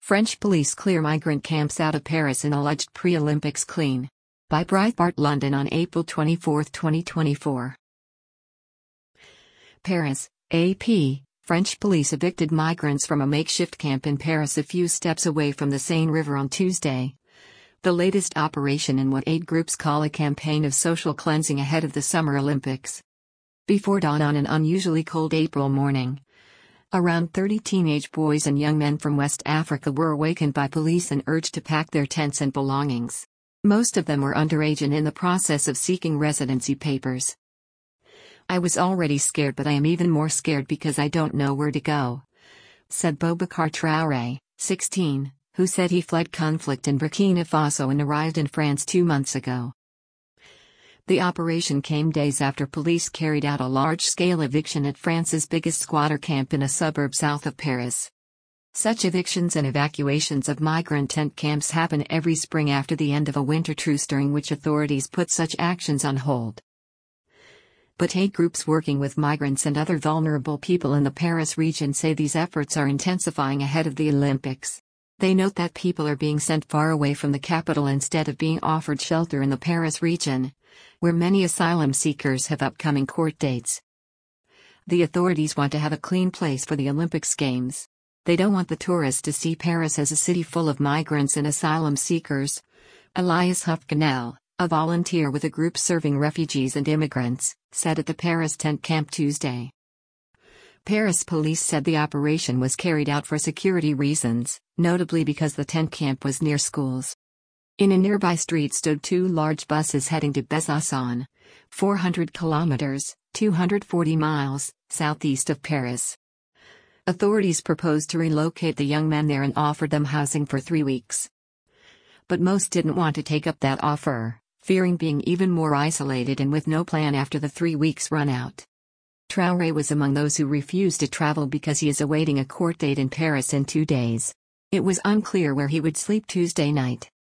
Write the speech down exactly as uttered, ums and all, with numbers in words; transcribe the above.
French police clear migrant camps out of Paris in alleged pre-Olympics clean. By Breitbart London on April twenty-fourth, twenty twenty-four. Paris, A P. French police evicted migrants from a makeshift camp in Paris a few steps away from the Seine River on Tuesday. The latest operation in what aid groups call a campaign of social cleansing ahead of the Summer Olympics. Before dawn on an unusually cold April morning, around thirty teenage boys and young men from West Africa were awakened by police and urged to pack their tents and belongings. Most of them were underage and in the process of seeking residency papers. "I was already scared, but I am even more scared because I don't know where to go," said Boubacar Traoré, sixteen, who said he fled conflict in Burkina Faso and arrived in France two months ago. The operation came days after police carried out a large-scale eviction at France's biggest squatter camp in a suburb south of Paris. Such evictions and evacuations of migrant tent camps happen every spring after the end of a winter truce, during which authorities put such actions on hold. But aid groups working with migrants and other vulnerable people in the Paris region say these efforts are intensifying ahead of the Olympics. They note that people are being sent far away from the capital instead of being offered shelter in the Paris region, where many asylum seekers have upcoming court dates. The authorities want to have a clean place for the Olympics Games. They don't want the tourists to see Paris as a city full of migrants and asylum seekers. Elias Hufganel, a volunteer with a group serving refugees and immigrants, said at the Paris tent camp Tuesday. Paris police said the operation was carried out for security reasons, notably because the tent camp was near schools. In a nearby street stood two large buses heading to Besançon, four hundred kilometers, two hundred forty miles, southeast of Paris. Authorities proposed to relocate the young men there and offered them housing for three weeks. But most didn't want to take up that offer, fearing being even more isolated and with no plan after the three weeks run out. Traoré was among those who refused to travel because he is awaiting a court date in Paris in two days. It was unclear where he would sleep Tuesday night.